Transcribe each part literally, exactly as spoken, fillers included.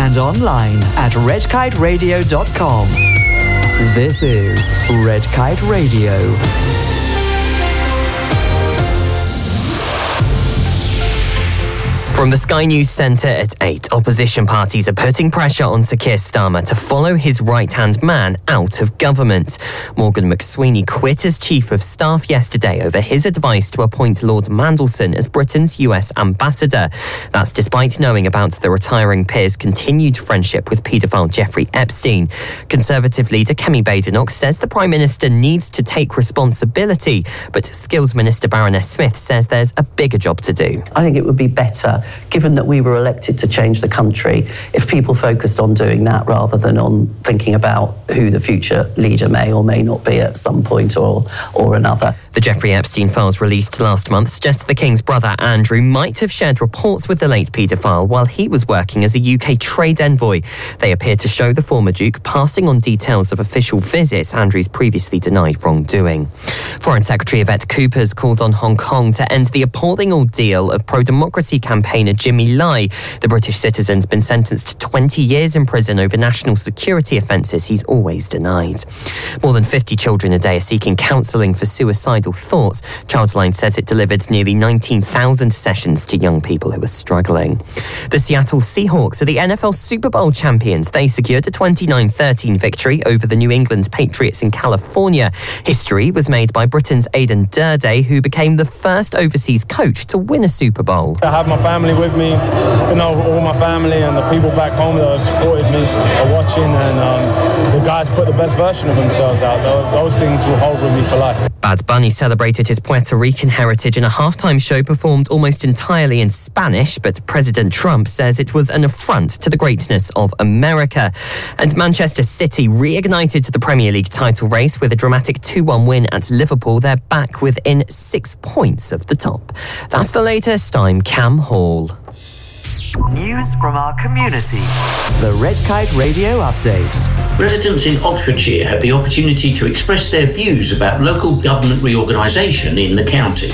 and online at red kite radio dot com. This is Red Kite Radio. From the Sky News Centre at eight, opposition parties are putting pressure on Sir Keir Starmer to follow his right-hand man out of government. Morgan McSweeney quit as Chief of Staff yesterday over his advice to appoint Lord Mandelson as Britain's U S ambassador. That's despite knowing about the retiring peer's continued friendship with paedophile Jeffrey Epstein. Conservative leader Kemi Badenoch says the Prime Minister needs to take responsibility, but Skills Minister Baroness Smith says there's a bigger job to do. I think it would be better, given that we were elected to change the country, if people focused on doing that rather than on thinking about who the future leader may or may not be at some point or or another. The Jeffrey Epstein files released last month suggest the King's brother Andrew might have shared reports with the late paedophile while he was working as a U K trade envoy. They appear to show the former Duke passing on details of official visits Andrew's previously denied wrongdoing. Foreign Secretary Yvette Cooper's called on Hong Kong to end the appalling ordeal of pro-democracy campaigner Jimmy Lai. The British citizen's been sentenced to twenty years in prison over national security offences he's always denied. More than fifty children a day are seeking counselling for suicidal thoughts. Childline says it delivered nearly nineteen thousand sessions to young people who are struggling. The Seattle Seahawks are the N F L Super Bowl champions. They secured a twenty-nine thirteen victory over the New England Patriots in California. History was made by Britain's Aidan Durday, who became the first overseas coach to win a Super Bowl. I have my family with me, to know all my family and the people back home that have supported me are watching, and um, the guys put the best version of themselves out. Those things will hold with me for life. Bad Bunny celebrated his Puerto Rican heritage in a halftime show performed almost entirely in Spanish, but President Trump says it was an affront to the greatness of America. And Manchester City reignited the Premier League title race with a dramatic two one win at Liverpool. They're back within six points of the top. That's the latest. I'm Cam Hall. News from our community. The Red Kite Radio Update. Residents in Oxfordshire have the opportunity to express their views about local government reorganisation in the county.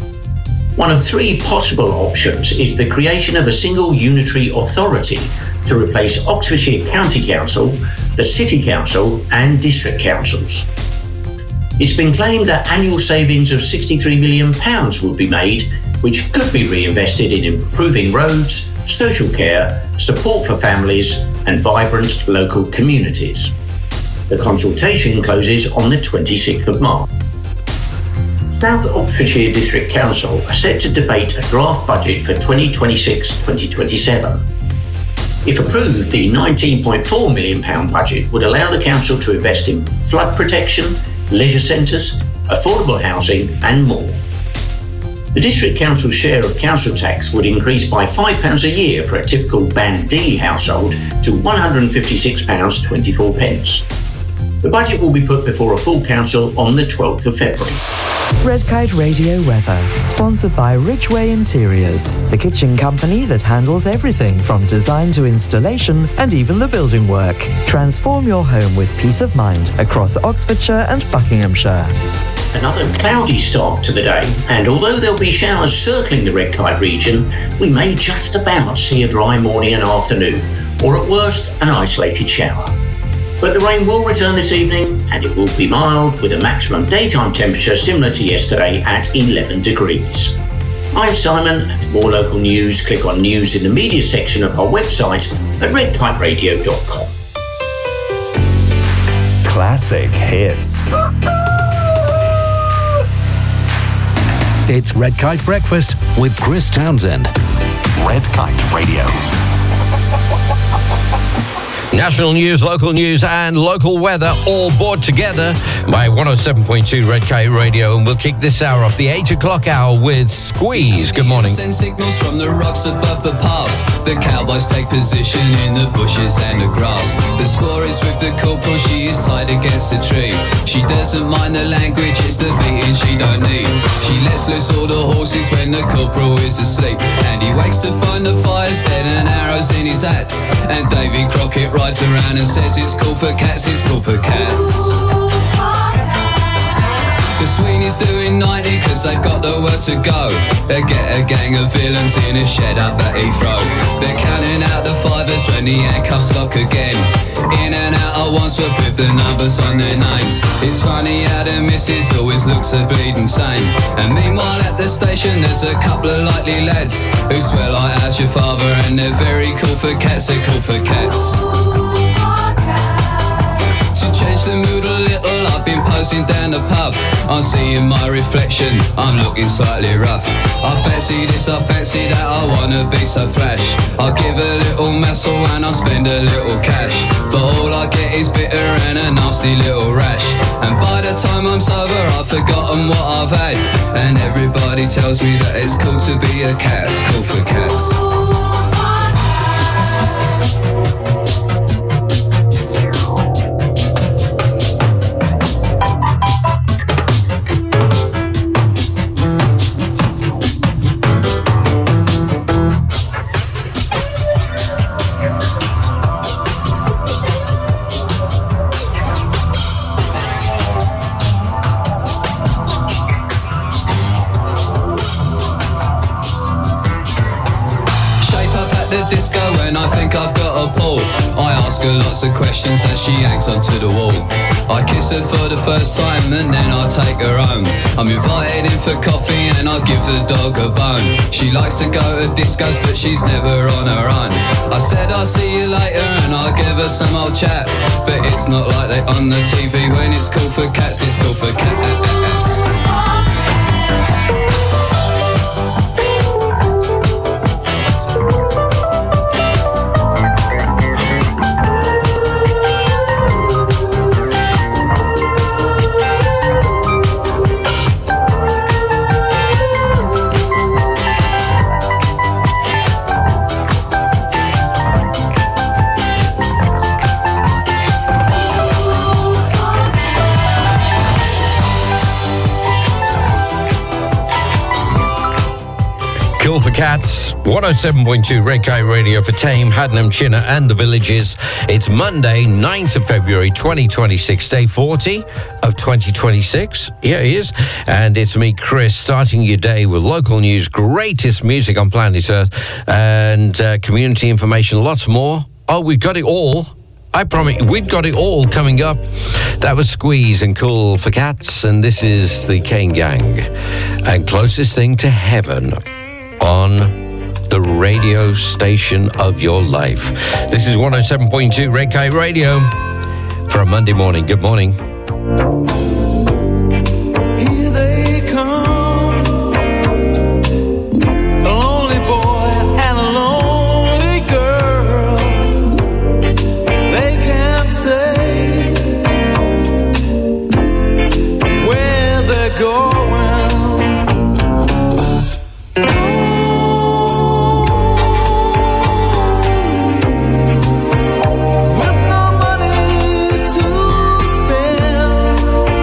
One of three possible options is the creation of a single unitary authority to replace Oxfordshire County Council, the City Council and District Councils. It's been claimed that annual savings of sixty-three million pounds would be made, which could be reinvested in improving roads, social care, support for families and vibrant local communities. The consultation closes on the twenty-sixth of March. South Oxfordshire District Council are set to debate a draft budget for twenty twenty-six to twenty twenty-seven. If approved, the nineteen point four million pounds budget would allow the council to invest in flood protection, leisure centres, affordable housing and more. The District Council's share of council tax would increase by five pounds a year for a typical Band D household to one hundred fifty-six pounds twenty-four. The budget will be put before a full council on the twelfth of February. Red Kite Radio weather, sponsored by Ridgeway Interiors, the kitchen company that handles everything from design to installation and even the building work. Transform your home with peace of mind across Oxfordshire and Buckinghamshire. Another cloudy start to the day, and although there'll be showers circling the Red Kite region, we may just about see a dry morning and afternoon, or at worst, an isolated shower. But the rain will return this evening, and it will be mild with a maximum daytime temperature similar to yesterday at eleven degrees. I'm Simon, and for more local news, click on News in the Media section of our website at red kite radio dot com. Classic hits. It's Red Kite Breakfast with Chris Townsend. Red Kite Radio. National news, local news and local weather all brought together by one oh seven point two Red Kite Radio, and we'll kick this hour off the eight o'clock hour with Squeeze. Good morning. Send signals from the rocks above the pass. The cowboys take position in the bushes and the grass. The score is with the corporal, she is tied against a tree. She doesn't mind the language, it's the beating she don't need. She lets loose all the horses when the corporal is asleep, and he wakes to find the fire's dead and arrows in his axe. And Davy Crockett rides around and says it's cool for cats, it's cool for cats. The Sweeney's doing ninety cause they've got the word to go. They get a gang of villains in a shed up at Heathrow. They're counting out the fivers when the handcuffs lock again. In and out of Wandsworth with the numbers on their names. It's funny how the missus always looks a bleeding sane. And meanwhile at the station there's a couple of likely lads who swear like how's your father, and they're very cool for cats, they're cool for cats. Change the mood a little, I've been posing down the pub. I'm seeing my reflection, I'm looking slightly rough. I fancy this, I fancy that, I wanna be so flash. I'll give a little muscle and I'll spend a little cash. But all I get is bitter and a nasty little rash. And by the time I'm sober I've forgotten what I've had. And everybody tells me that it's cool to be a cat, cool for cats. Disco when I think I've got a pull. I ask her lots of questions as she hangs onto the wall. I kiss her for the first time and then I take her home. I'm invited in for coffee and I give the dog a bone. She likes to go to discos but she's never on her own. I said I'll see you later and I'll give her some old chat. But it's not like they on the T V. When it's cool for cats, it's cool for cats. Cool for Cats, one oh seven point two Red Kite Radio for Tame, Haddenham, Chinner and the Villages. It's Monday, ninth of February twenty twenty-six, day forty of twenty twenty-six. Yeah, it is. And it's me, Chris, starting your day with local news, greatest music on planet Earth, and uh, community information, lots more. Oh, we've got it all. I promise we've got it all coming up. That was Squeeze and Cool for Cats, and this is the Kane Gang. And closest thing to heaven on the radio station of your life. This is one oh seven point two Red Kite Radio for a Monday morning. Good morning. Here they come, a lonely boy and a lonely girl. They can't say where they're going. With no money to spend,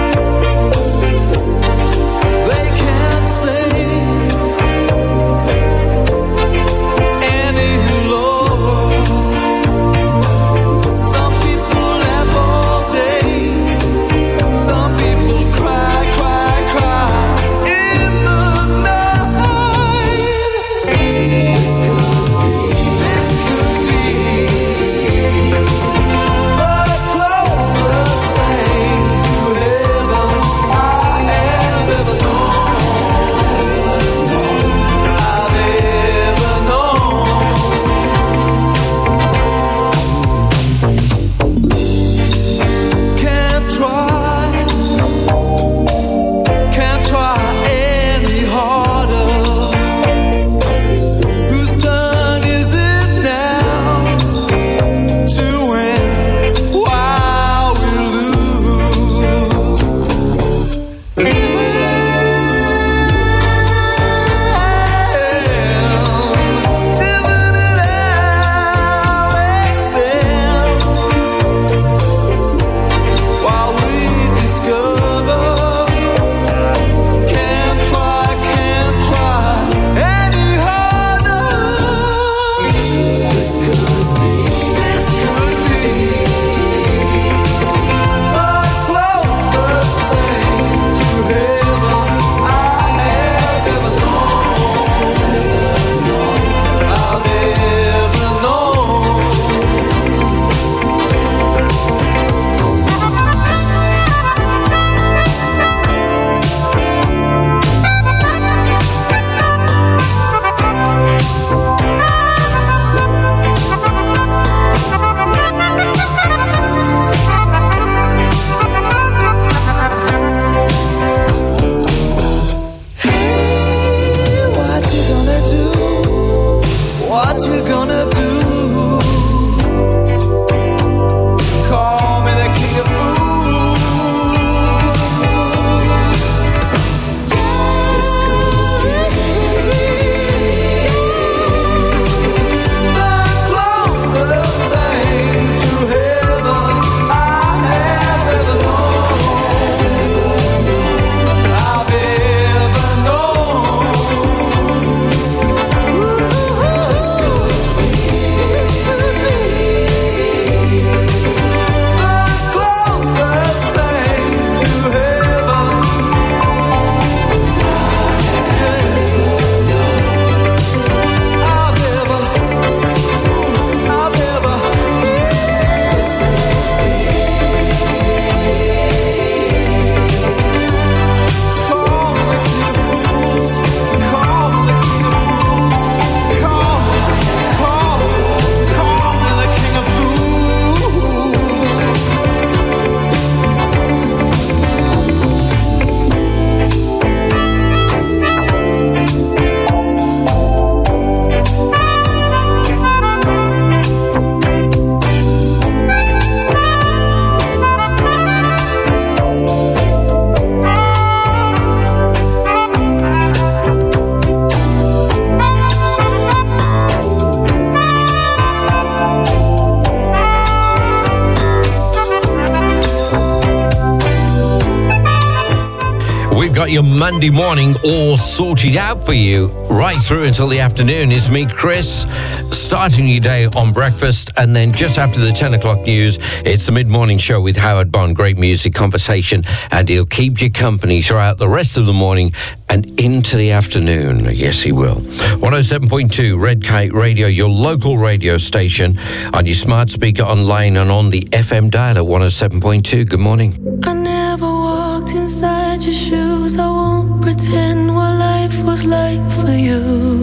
got your Monday morning all sorted out for you. Right through until the afternoon is me, Chris, starting your day on breakfast. And then just after the ten o'clock news, it's the mid-morning show with Howard Bond. Great music, conversation, and he'll keep you company throughout the rest of the morning and into the afternoon. Yes, he will. one oh seven point two Red Kite Radio, your local radio station, on your smart speaker, online, and on the F M dial at one oh seven point two. Good morning. I never walked inside your shoes. I won't pretend what life was like for you.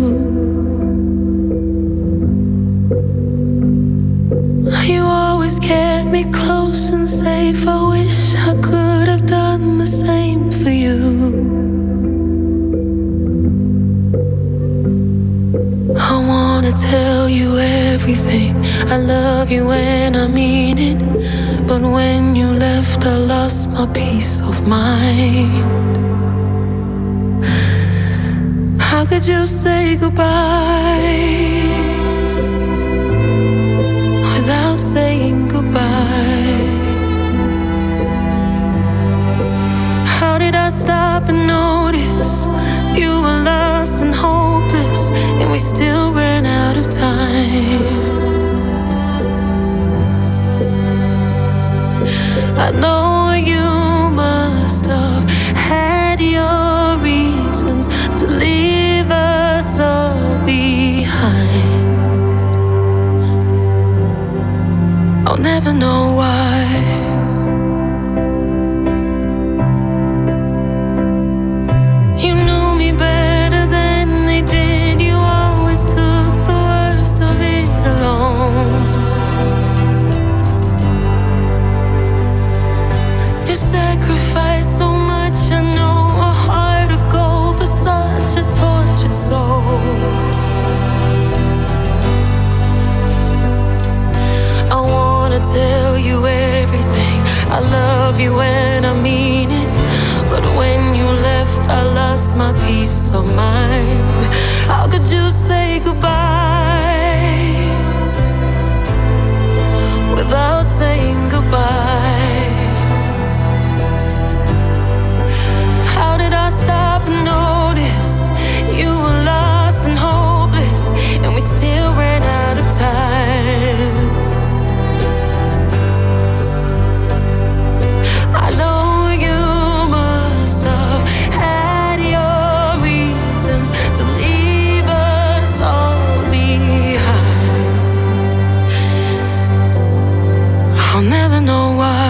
You always kept me close and safe. I wish I could have done the same for you. I wanna tell you everything. I love you and I mean it. But when you left, I lost my peace of mind. How could you say goodbye without saying goodbye? How did I stop and notice you were lost and hopeless, and we still ran out of time? I know you must have had your reasons to leave us all behind. I'll never know why. You knew me better than they did. You always took the worst of it alone. You sacrificed so much, I know, a heart of gold, but such a tortured soul. I wanna tell you everything. I love you and I mean it. But when you left, I lost my peace of mind. How could you say goodbye without saying goodbye? How did I stop and notice you were lost and hopeless, and we still ran out of time? I know you must have had your reasons to leave us all behind. I'll never know why.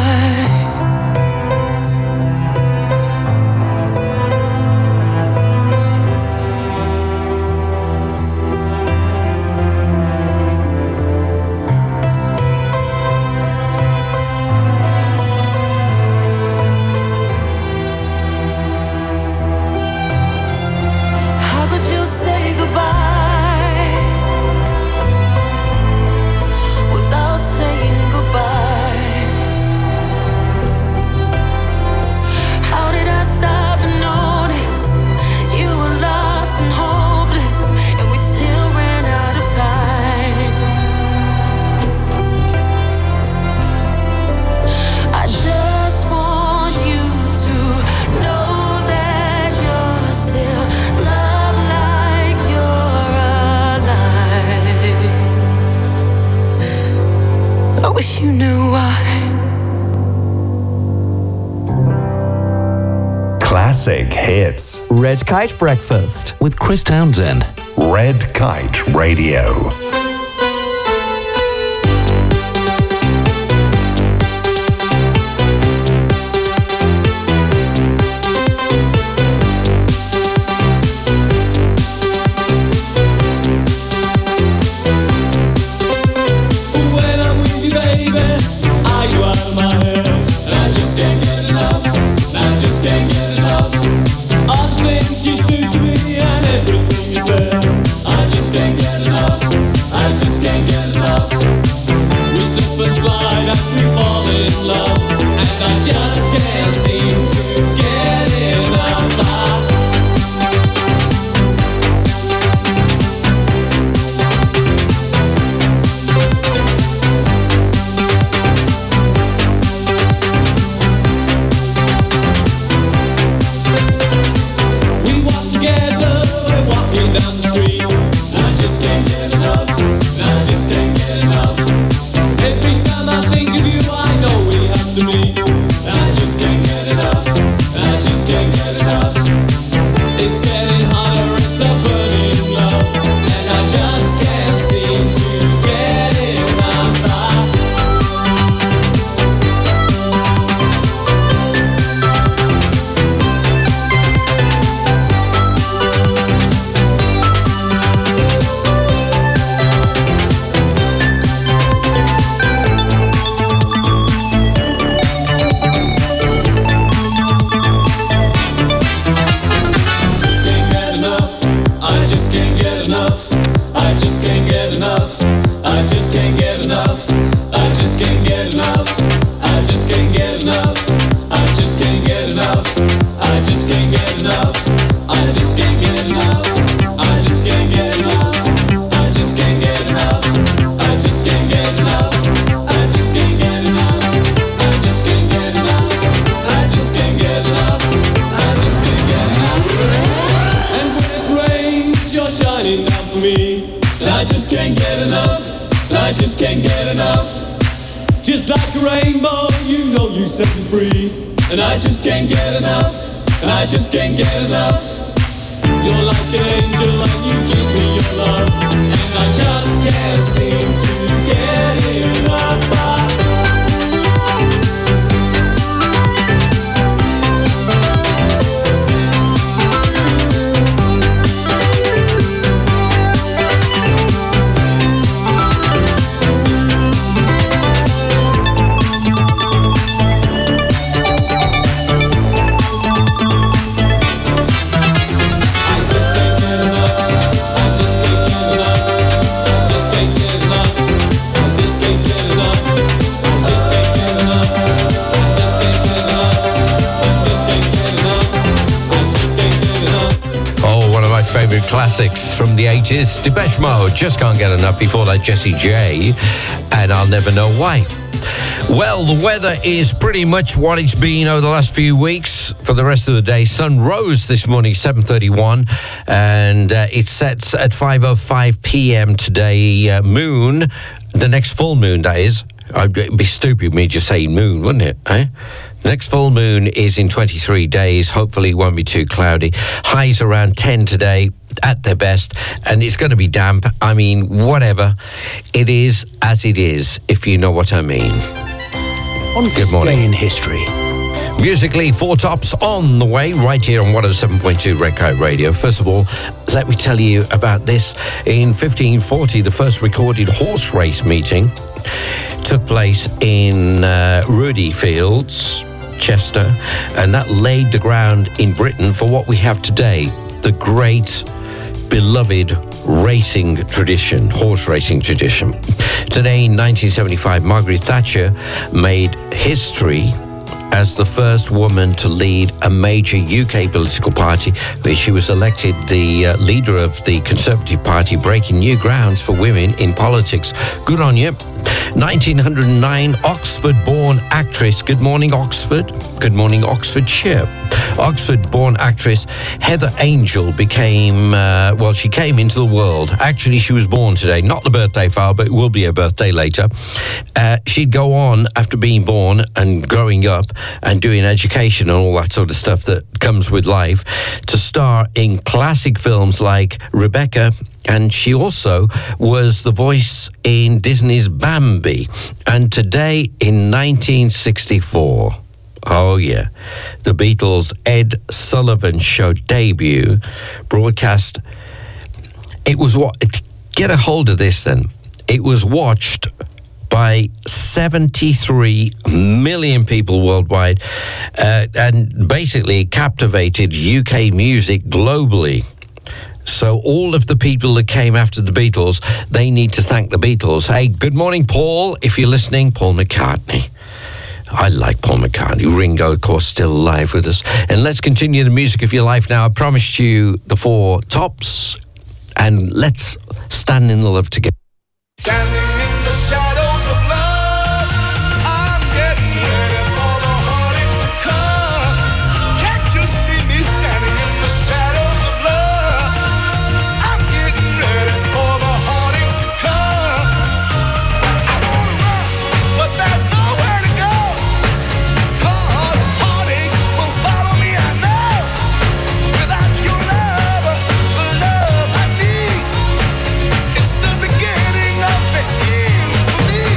Wish you knew why. Classic hits. Red Kite Breakfast with Chris Townsend. Red Kite Radio. You do to me and everything you said, I just can't get enough. I just can't get enough. I just can't get enough. I just can't get enough. I just can't get enough. I just can't get enough. I just can't get enough. I just can't get enough. I just can't get enough. I just can't get enough. I just can't get enough. I just can't get enough. I just can't get enough. And when it rains, you're shining down for me. And I just can't get enough. And I just can't get enough. Just like a rainbow, you know you set me free. And I just can't get enough. And I just can't get enough. You're like an angel and you give me your love. And I just can't seem to get enough. Favorite classics from the eighties. Depeche Mode, Just Can't Get Enough. Before that, Jessie J, and I'll Never Know Why. Well, the weather is pretty much what it's been over the last few weeks. For the rest of the day, sun rose this morning, seven thirty-one, and uh, it sets at five oh five p.m. today. Uh, moon, the next full moon, that is. It'd be stupid me just saying moon, wouldn't it? Eh? Next full moon is in twenty-three days. Hopefully it won't be too cloudy. Highs around ten today at their best, and it's going to be damp. I mean, whatever. It is as it is, if you know what I mean. On this day in history. Musically, Four Tops on the way, right here on one oh seven point two Red Kite Radio. First of all, let me tell you about this. In fifteen forty, the first recorded horse race meeting took place in uh, Rudy Fields, Chester, and that laid the ground in Britain for what we have today, the great, beloved racing tradition, horse racing tradition. Today, in nineteen seventy-five, Margaret Thatcher made history as the first woman to lead a major U K political party. She was elected the uh, leader of the Conservative Party, breaking new grounds for women in politics. Good on you. nineteen oh nine, Oxford-born actress. Good morning, Oxford. Good morning, Oxfordshire. Oxford-born actress Heather Angel became, uh, well, she came into the world. Actually, she was born today. Not the birthday file, but it will be her birthday later. Uh, she'd go on after being born and growing up and doing education and all that sort of stuff that comes with life to star in classic films like Rebecca, and she also was the voice in Disney's Bambi. And today in nineteen sixty-four, oh yeah, the Beatles' Ed Sullivan Show debut broadcast. It was what? Get a hold of this then. It was watched by seventy-three million people worldwide, uh, and basically captivated U K music globally. So all of the people that came after the Beatles, they need to thank the Beatles. Hey, good morning, Paul, if you're listening. Paul McCartney. I like Paul McCartney. Ringo, of course, still alive with us. And let's continue the music of your life now. I promised you the Four Tops, and let's stand in the love together. Standing in the shadows of love, I'm getting ready for the heartaches to come. Can't you see me standing in the shadows of love? I'm getting ready for the heartaches to come. I wanna run, but there's nowhere to go. 'Cause heartaches will follow me, I know. Without your love, the love I need, it's the beginning of the end for me.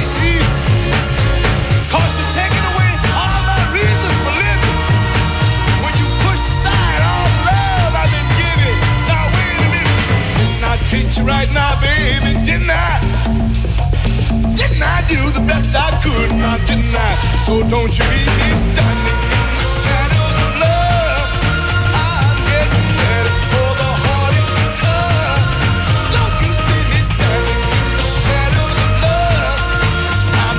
'Cause you're taking away all my reasons for living. When you pushed aside all the love I've been giving. Now wait a minute, didn't I treat you right now, baby? Didn't I? Didn't I do the best I could? Now didn't I? So don't you leave me standing in the shadows of love. I'm getting ready for the heartaches to come. Don't you see me standing in the shadows of love? I'm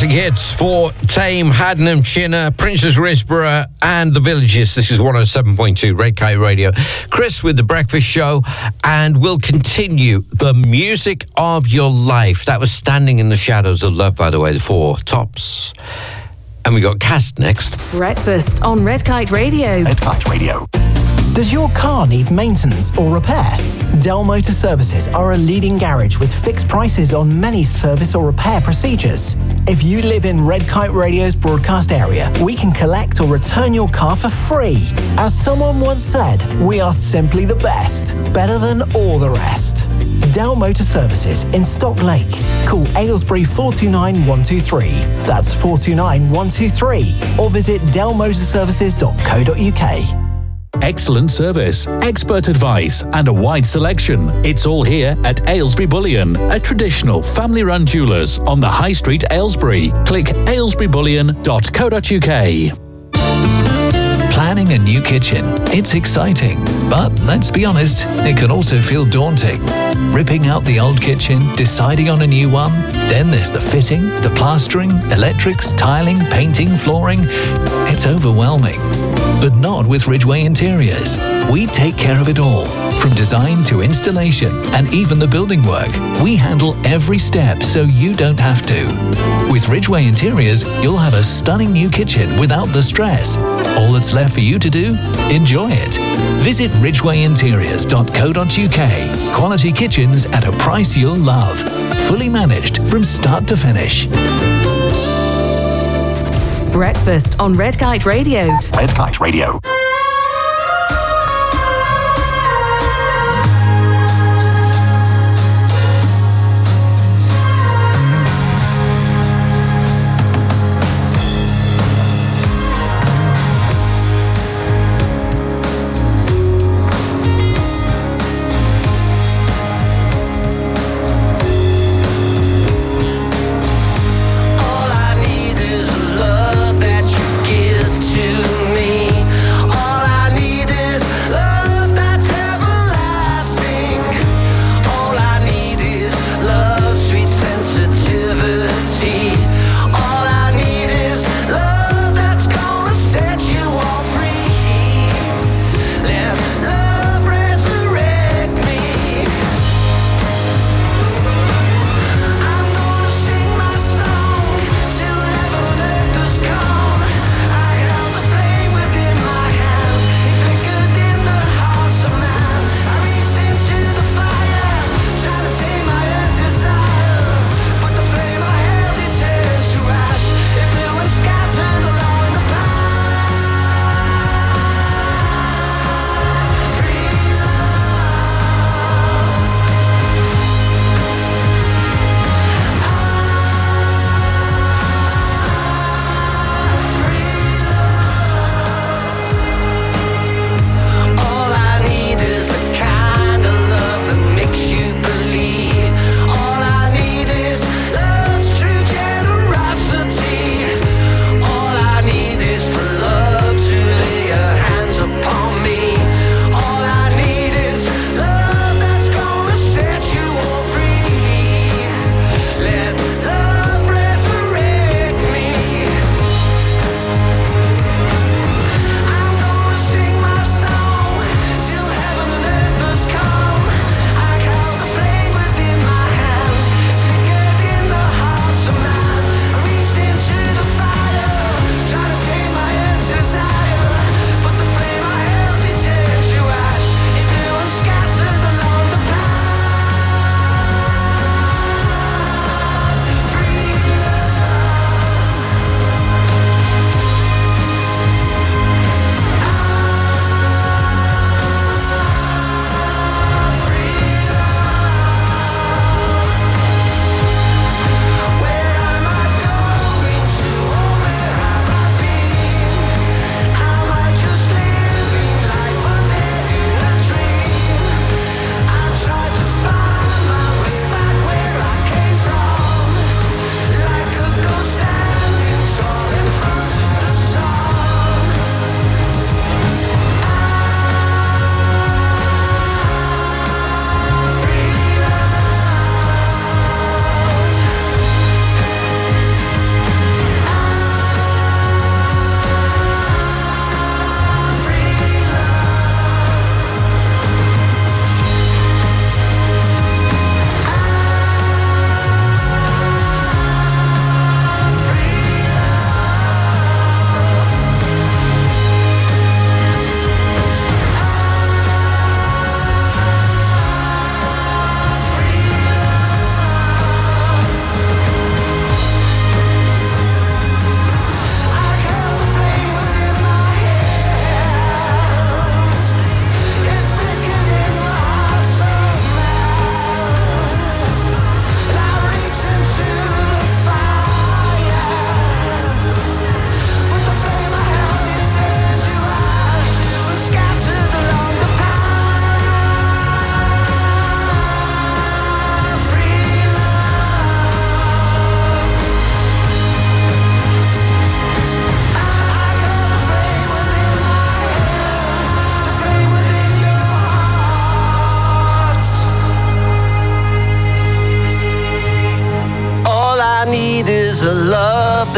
classic hits for Tame, Haddenham, Chinner, Princess Risborough and The Villages. This is one oh seven point two Red Kite Radio. Chris with The Breakfast Show, and we'll continue the music of your life. That was Standing in the Shadows of Love, by the way, the Four Tops. And we got Cast next. Breakfast on Red Kite Radio. Red Kite Radio. Does your car need maintenance or repair? Dell Motor Services are a leading garage with fixed prices on many service or repair procedures. If you live in Red Kite Radio's broadcast area, we can collect or return your car for free. As someone once said, we are simply the best, better than all the rest. Dell Motor Services in Stock Lake. Call Aylesbury four two nine one two three. That's four two nine one two three. Or visit dell motor services dot co dot uk. Excellent service, expert advice, and a wide selection. It's all here at Aylesbury Bullion, a traditional family-run jewellers on the High Street, Aylesbury. Click aylesbury bullion dot co dot uk. Planning a new kitchen. It's exciting, but let's be honest, it can also feel daunting. Ripping out the old kitchen, deciding on a new one, then there's the fitting, the plastering, electrics, tiling, painting, flooring. It's overwhelming. But not with Ridgeway Interiors. We take care of it all, from design to installation and even the building work. We handle every step so you don't have to. With Ridgeway Interiors, you'll have a stunning new kitchen without the stress. All that's left for you to do? Enjoy it. Visit ridgeway interiors dot co dot uk. Quality kitchens at a price you'll love. Fully managed from start to finish. Breakfast on Red Kite Radio. Red Kite Radio. All I need is love that you give to me.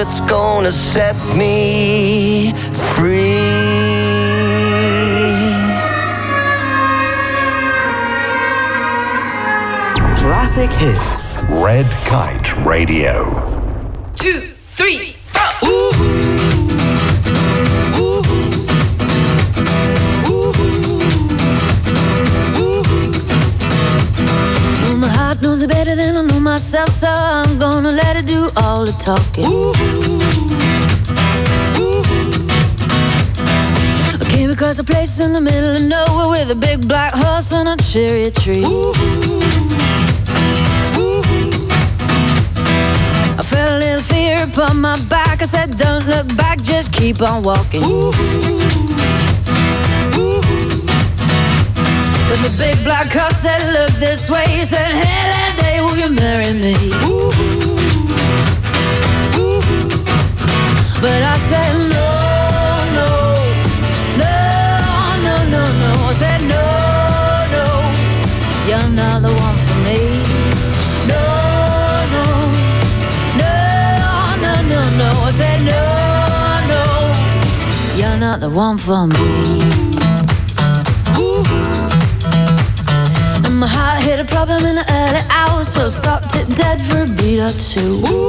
that's gonna set me free. Classic hits. Red Kite Radio. Two, three, four. Ooh. Ooh. Ooh. Ooh. Well, my heart knows it better than I know myself, so I'm gonna let it do all the talking. Ooh. Ooh. I came across a place in the middle of nowhere with a big black horse and a cherry tree. Ooh. I felt a little fear upon my back. I said, don't look back, just keep on walking. Ooh. Ooh. But the big black horse said, look this way. He said, hey, that day, will you marry me? Ooh. Ooh. But I said, no, no, no, no, no, no. I said, no, no, you're not the one for me. No. No, no, I said no, no, you're not the one for me. Ooh. And my heart hit a problem in the early hours, so I stopped it dead for a beat or two. Ooh.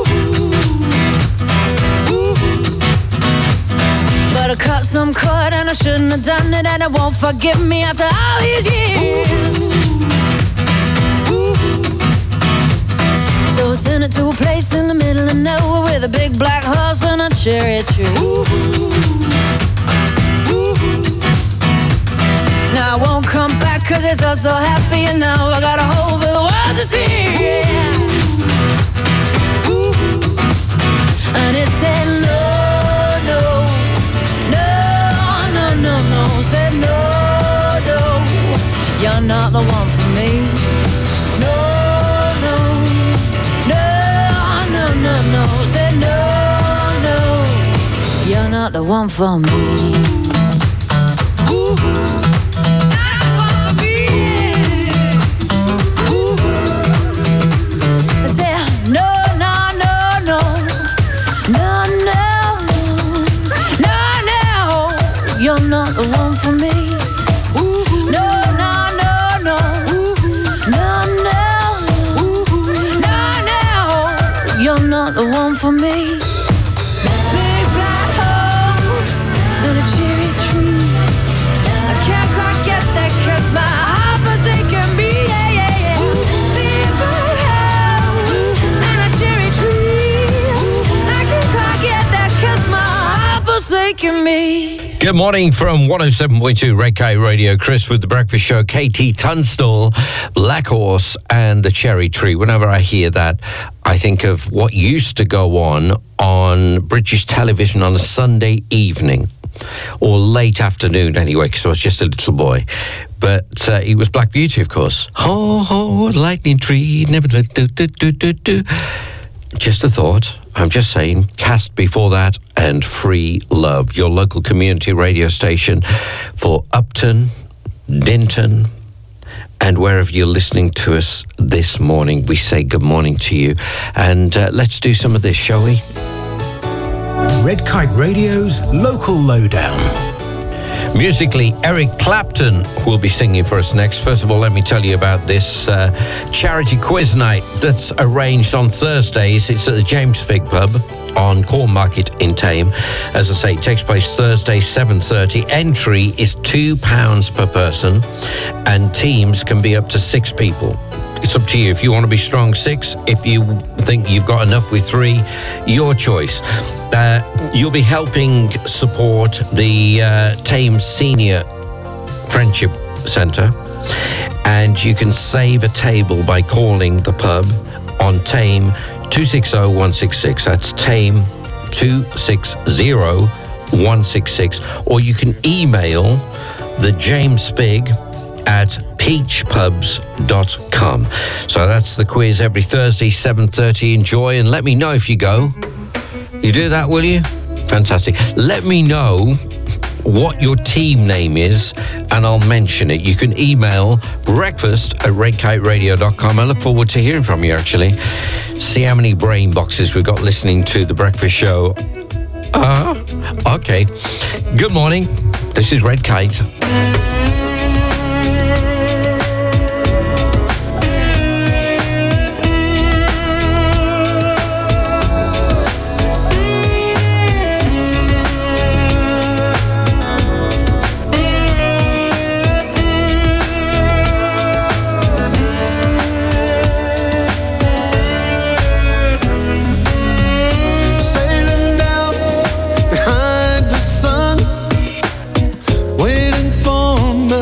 Ooh. But I cut some cord and I shouldn't have done it, and it won't forgive me after all these years. Ooh. So I sent it to a place in the middle of nowhere with a big black horse and a cherry tree. Ooh. Ooh. Now I won't come back cause it's all so happy, and now I got a hole for the world to see. Yeah. Ooh. And it said no, no, no, no, no, no. Said no, no, you're not the one for me. No. No, no, said no, no, you're not the one for me. Ooh. Ooh. I said no, no, no, no, no, no, no, no, you're not the one for me. Ooh. No, no, no, no, no, no. You're not the one for me. Big black horse and a cherry tree. I can't quite get that cause my heart forsaken me. Yeah, yeah, yeah. Big black horse and a cherry tree. I can't quite get that cause my heart forsaken me. Good morning from one oh seven point two Red Kite Radio. Chris with The Breakfast Show. Katie Tunstall, Black Horse and the Cherry Tree. Whenever I hear that, I think of what used to go on on British television on a Sunday evening. Or late afternoon anyway, because I was just a little boy. But uh, it was Black Beauty, of course. Ho, ho, lightning tree, never do, do, do, do, do. Just a thought. I'm just saying, Cast before that, and Free Love, your local community radio station for Upton, Dinton, and wherever you're listening to us this morning. We say good morning to you. And uh, let's do some of this, shall we? Red Kite Radio's Local Lowdown. Musically, Eric Clapton will be singing for us next. First of all, let me tell you about this uh, charity quiz night that's arranged on Thursdays. It's at the James Fig Pub on Cornmarket in Tame. As I say, it takes place Thursday, seven thirty. Entry is two pounds per person, and teams can be up to six people. It's up to you. If you want to be strong, six. If you think you've got enough with three, your choice. Uh, you'll be helping support the uh, Thames Senior Friendship Centre, and you can save a table by calling the pub on Tame two six zero one six six. That's Tame two six zero one six six. Or you can email the James Fig at peach pubs dot com. So that's the quiz every Thursday, seven thirty. Enjoy, and let me know if you go. You do that, will you? Fantastic. Let me know what your team name is, and I'll mention it. You can email breakfast at red kite radio dot com. I look forward to hearing from you, actually. See how many brain boxes we've got listening to The Breakfast Show. Ah, uh, okay. Good morning. This is Red Kite. Behind the sun, waiting for me.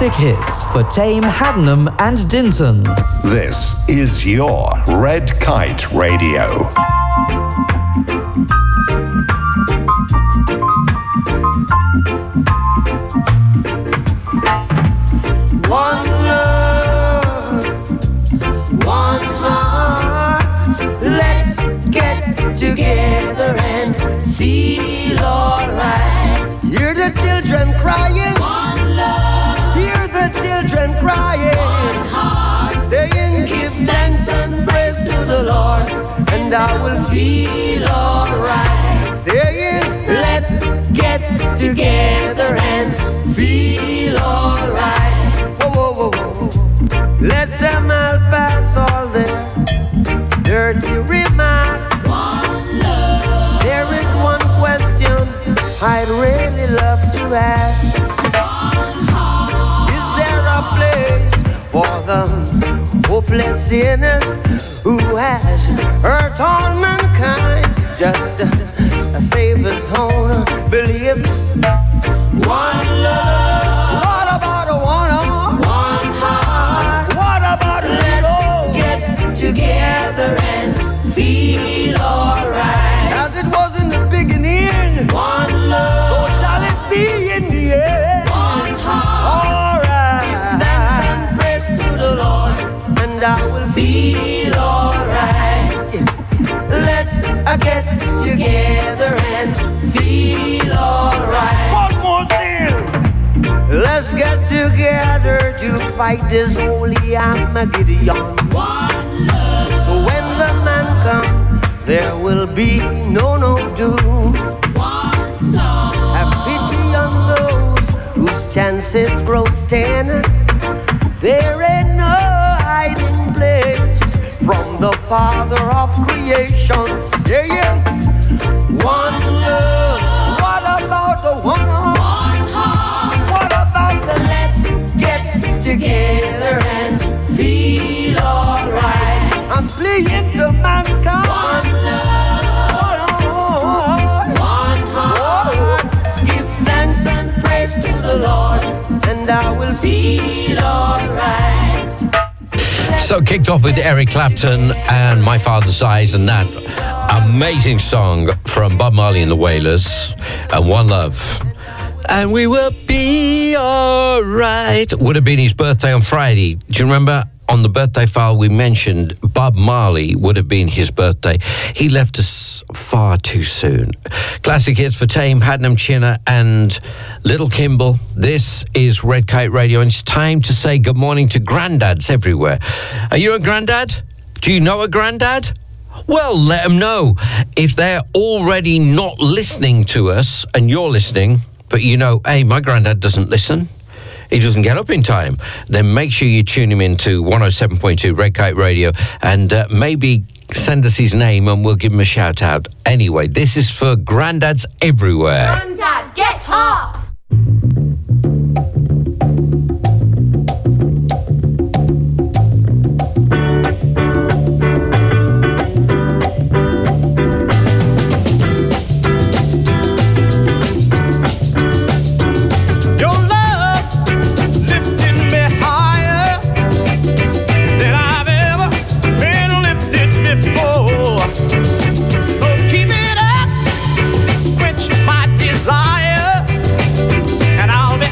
classic hits for Tame, Haddenham and Dinton. This is your Red Kite Radio. One love, one heart. Let's get together and feel alright. Hear the children crying. One love. Hear the children crying. One heart. Saying, give thanks and praise to the Lord, and I will feel alright. Saying, let's get together and feel alright. Whoa, whoa, whoa, whoa. Let them all pass all their dirty remarks. One love. There is one question I'd really love to ask. One heart. Is there a place for the hopeless sinners who has hurt all mankind? Just a, a Savior's own belief. One love. What about a one arm? One heart. What about a let's get together and feel alright? As it was in the beginning. One love. So shall it be in the end. One heart. Alright. Give thanks and praise to the Lord, and I will feel alright. Let's uh, get together and feel alright. One more thing. Let's get together to fight this holy Armageddon. One love. So when the man comes, there will be no, no doom. One soul. Have pity on those whose chances grow thin. There ain't no hiding place from the Father of creation. Saying, one love. What about the one heart? One heart. What about the let's get together and feel alright? I'm pleading to mankind. One love. One heart. Give thanks and praise to the Lord, and I will feel alright. So kicked off with Eric Clapton and My Father's Eyes, and that amazing song from Bob Marley and the Wailers, and One Love. And we will be alright. Would have been his birthday on Friday. Do you remember? On the birthday file we mentioned Bob Marley would have been his birthday. He left us far too soon. Classic hits for Tame, Haddenham, Chinner and Little Kimble. This is Red Kite Radio, and it's time to say good morning to granddads everywhere. Are you a granddad? Do you know a granddad? Well, let them know. If they're already not listening to us and you're listening, but you know, hey, my granddad doesn't listen, he doesn't get up in time, then make sure you tune him into one oh seven point two Red Kite Radio, and uh, maybe send us his name and we'll give him a shout out. Anyway, this is for granddads everywhere. Granddad, get up! Quench my desire, and I'll be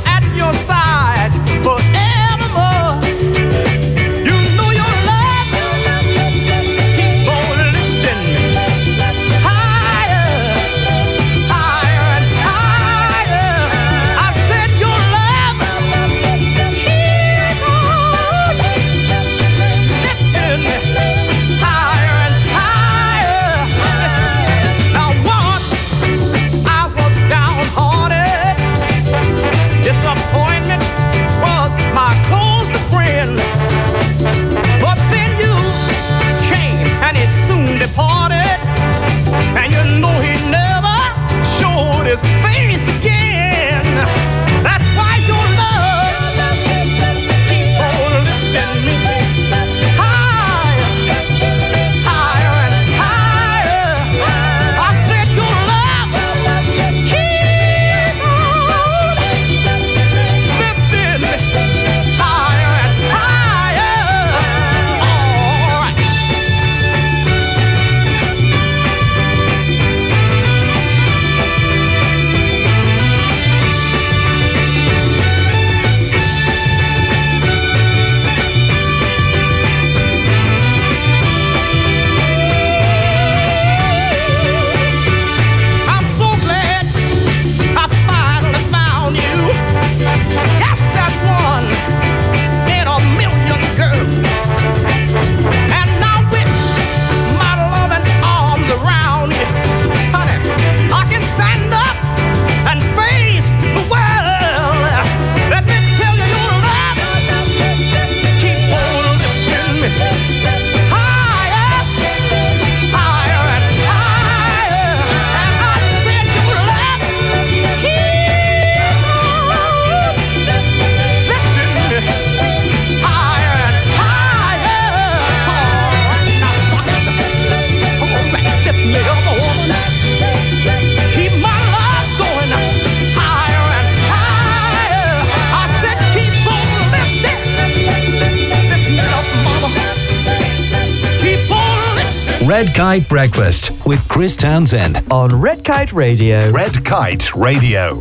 Red Kite Breakfast with Chris Townsend on Red Kite Radio. Red Kite Radio.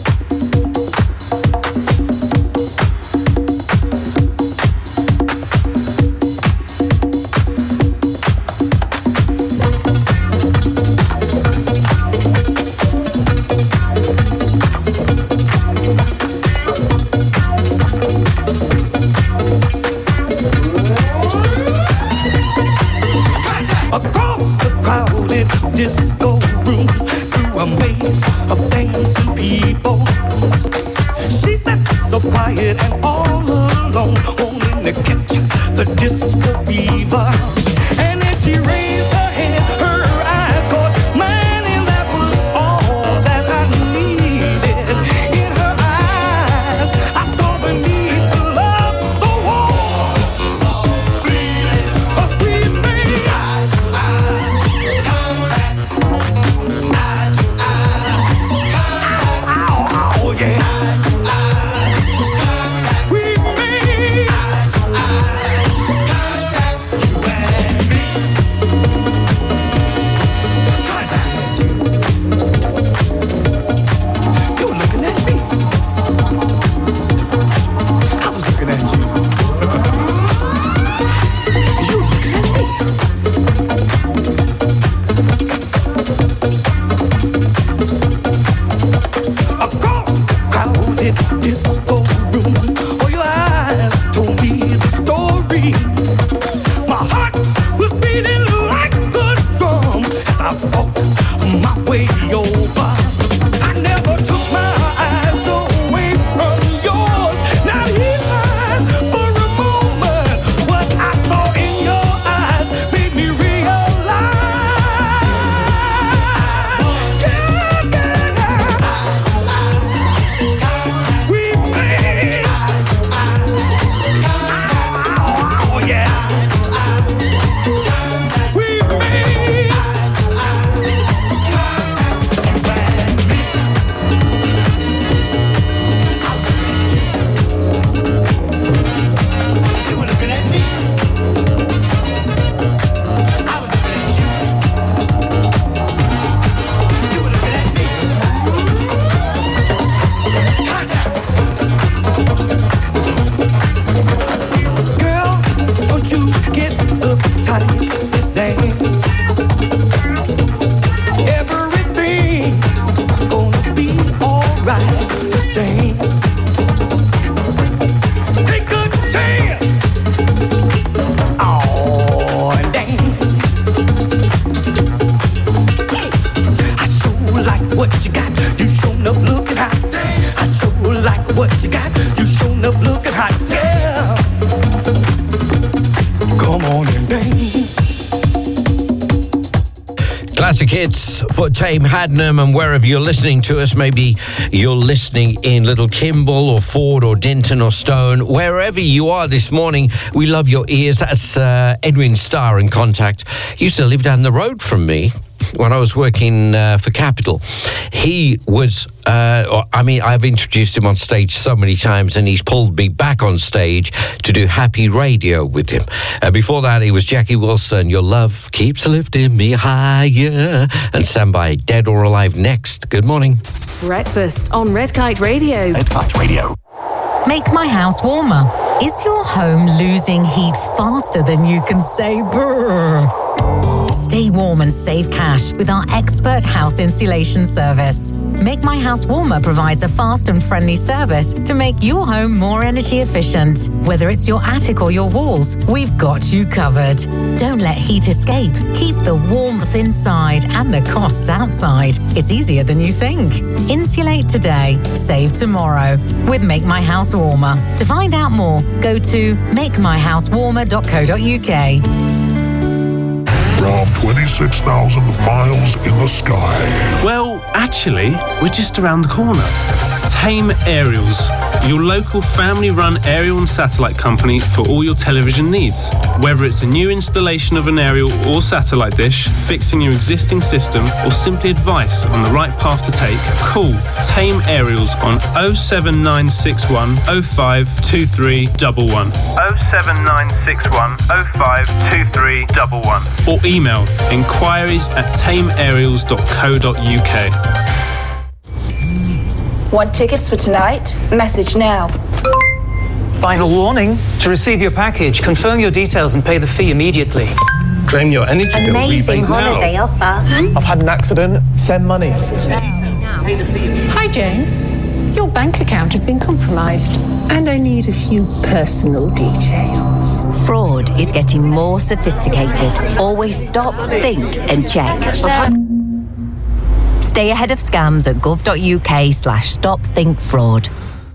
Disco room through a maze of dancing people. She sat so quiet and all alone, wanting to catch the disco fever. And as she raised her head, her eyes caught mine, and that was all that I needed. In her eyes, I saw the need to love so warm, so bleeding, a sweet baby. Eye to eye, contact. Eye to eye, contact. Ow, ow, yeah. Eye to eye, contact. We made eye to eye, contact. You and me. Contact. You were looking at me. I was looking at you. You were looking at me. Across the crowded disco room, oh, your eyes told me the story. My heart was beating like a drum as I fought my way over. I never took my eyes away from yours. Not even for a moment. What I saw in your eyes made me realize. Yeah, yeah, yeah. We made. Oh, yeah. We made. You were looking at me. I was looking at you. You were looking at me. Contact. Girl, don't you get uptight this dance. Everything's gonna be alright this dance. Take a chance. Oh, and dance. I sure like what you got. You sure enough looking hot. I sure like what you got. You sure enough looking hot. Yeah. Come on and dance. Classic hits for Tame Hadnam, and wherever you're listening to us, maybe you're listening in Little Kimble or Ford or Denton or Stone, wherever you are this morning, we love your ears. That's uh, Edwin Starr in Contact. He used to live down the road from me when I was working uh, for Capital. He was, uh, I mean, I've introduced him on stage so many times, and he's pulled me back on stage to do Happy Radio with him. Uh, before that, he was Jackie Wilson, Your Love Keeps Lifting Me Higher, and stand by Dead or Alive next. Good morning. Breakfast on Red Kite Radio. Red Kite Radio. Make my house warmer. Is your home losing heat faster than you can say brrr? Stay warm and save cash with our expert house insulation service. Make My House Warmer provides a fast and friendly service to make your home more energy efficient. Whether it's your attic or your walls, we've got you covered. Don't let heat escape. Keep the warmth inside and the costs outside. It's easier than you think. Insulate today, save tomorrow with Make My House Warmer. To find out more, go to make my house warmer dot co dot uk. From twenty-six thousand miles in the sky. Well, actually, we're just around the corner. Tame Aerials, your local family-run aerial and satellite company for all your television needs. Whether it's a new installation of an aerial or satellite dish, fixing your existing system, or simply advice on the right path to take, call Tame Aerials on oh seven nine six one oh five two three one one. oh seven nine six one oh five two three one one. Or email inquiries at tame aerials dot co dot uk. Want tickets for tonight? Message now. Final warning. To receive your package, confirm your details and pay the fee immediately. Claim your energy bill Amazing rebate holiday now. offer. I've had an accident. Send money. Hi, James. Your bank account has been compromised, and I need a few personal details. Fraud is getting more sophisticated. Always stop, think, and check. Stay ahead of scams at gov.uk slash stop think fraud.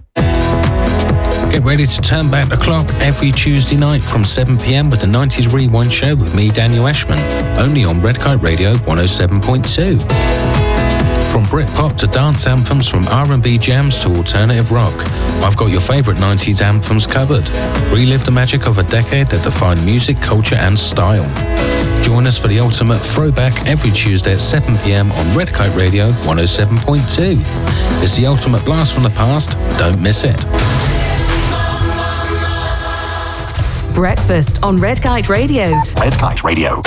Get ready to turn back the clock every Tuesday night from seven p.m. with the nineties Rewind Show with me, Daniel Ashman, only on Red Kite Radio one oh seven point two. From Britpop to dance anthems, from R and B jams to alternative rock, I've got your favourite nineties anthems covered. Relive the magic of a decade that defined music, culture and style. Join us for the ultimate throwback every Tuesday at seven p.m. on Red Kite Radio one oh seven point two. It's the ultimate blast from the past. Don't miss it. Breakfast on Red Kite Radio. Red Kite Radio.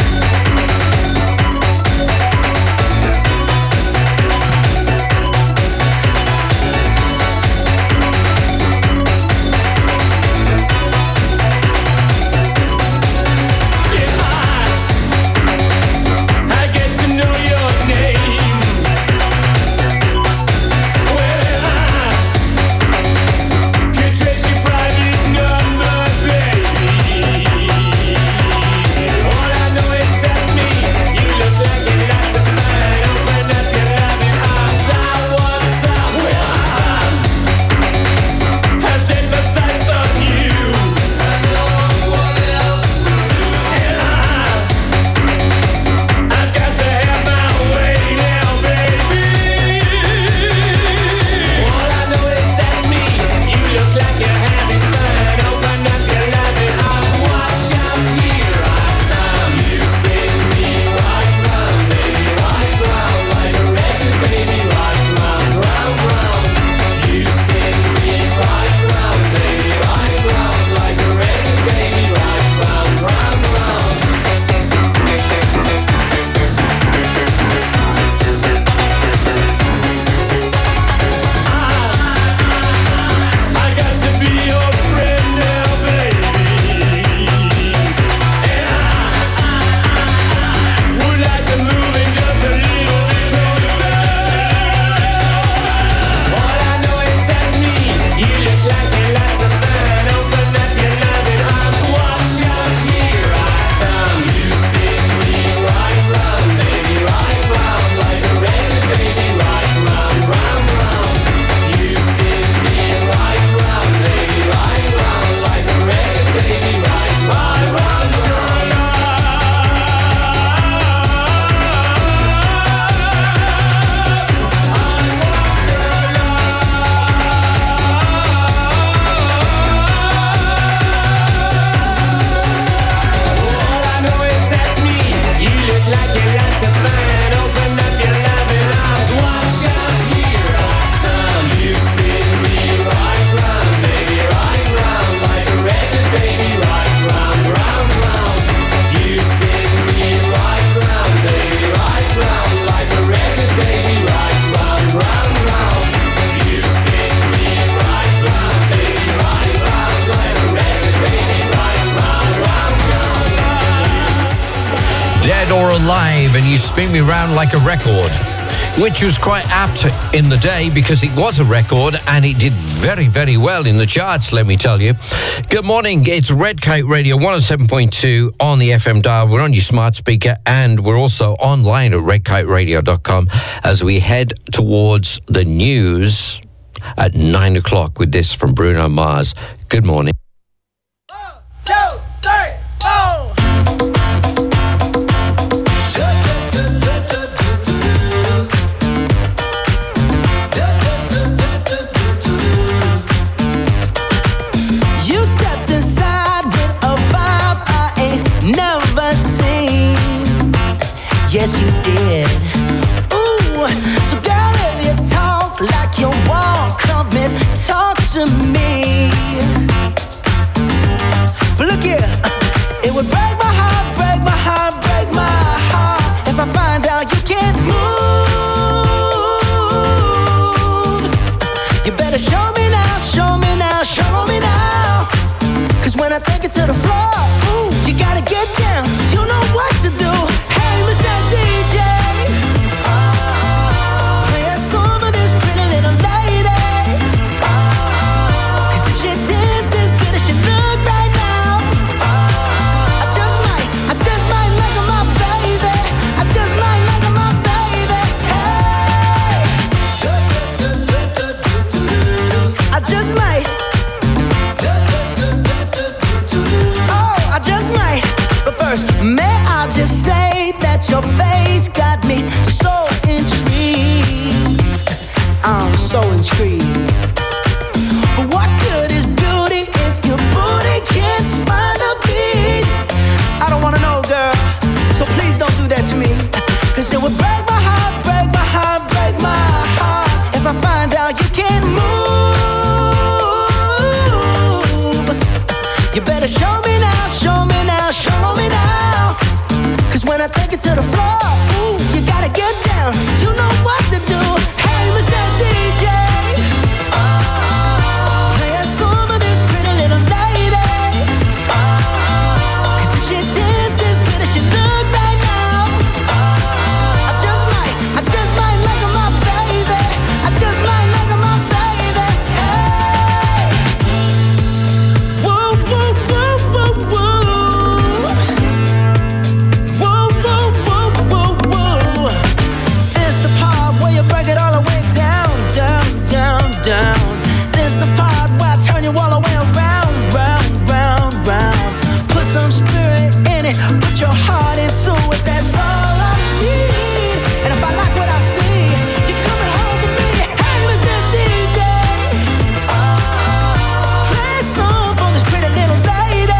Alive and You Spin Me Round Like a Record, which was quite apt in the day because it was a record and it did very, very well in the charts, let me tell you. Good morning, it's Red Kite Radio one oh seven point two on the F M dial. We're on your smart speaker and we're also online at red kite radio dot com as we head towards the news at nine o'clock with this from Bruno Mars. Good morning. yes you did. Ooh, so girl, if you talk like you walk, come and talk to me. But look here, it would break my heart, break my heart, break my heart if I find out you can't move. You better show me now, show me now, show me now. Cause when I take it to the floor, ooh, you gotta get down, you know what to do. Hey, Mister D J, play a song for this pretty little lady. Cause if she dances good as she look right now, I just might, I just might like her my baby. I just might like her my baby. Hey, I just might. Oh, I just might. But first, may I just say that your face got me so intrigued. I'm so intrigued. But what good is beauty if your booty can't find a beat? I don't wanna know, girl, so please don't do that to me. Cause it would break my heart, break my heart, break my heart if I find out you can't move. You better show me now, show me now, show me now. Cause when I take it to the floor, ooh, you gotta get down, you know what to do. Hey, Mister D J, play a song for this pretty little lady. Cause if she dances good as she look right now, I just might, I just might like her my baby. I just might like her my baby. Hey, whoa, whoa, whoa, whoa, whoa. Whoa, whoa, whoa, whoa, whoa. This the part where you break it all the way down, down, down, down. This the part where I turn you all the way around, round, round, round. Put some spirit in it, put your heart into it. That's all I need. And if I like what I see, you're coming home with me. Hey, Mister D J, play a song for this pretty little lady.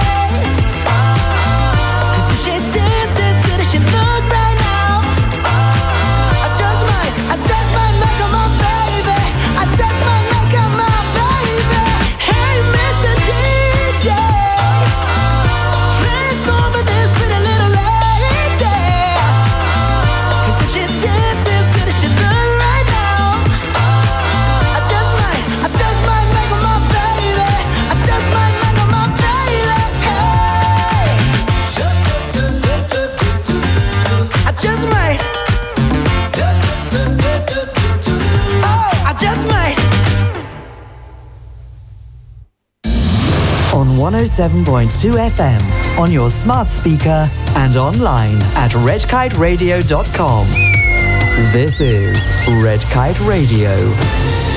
Cause if she dances good as she look right now, I just might, I just might make her my baby. I just might make her my baby. Hey, Mister D J, play a song for this pretty little lady. Cause if she dances good as she look right now, I just might, I just might make her my baby. I just might make her my baby. Hey, I just might. Oh, I just might. On one oh seven point two F M, on your smart speaker, and online at red kite radio dot com. This is Red Kite Radio.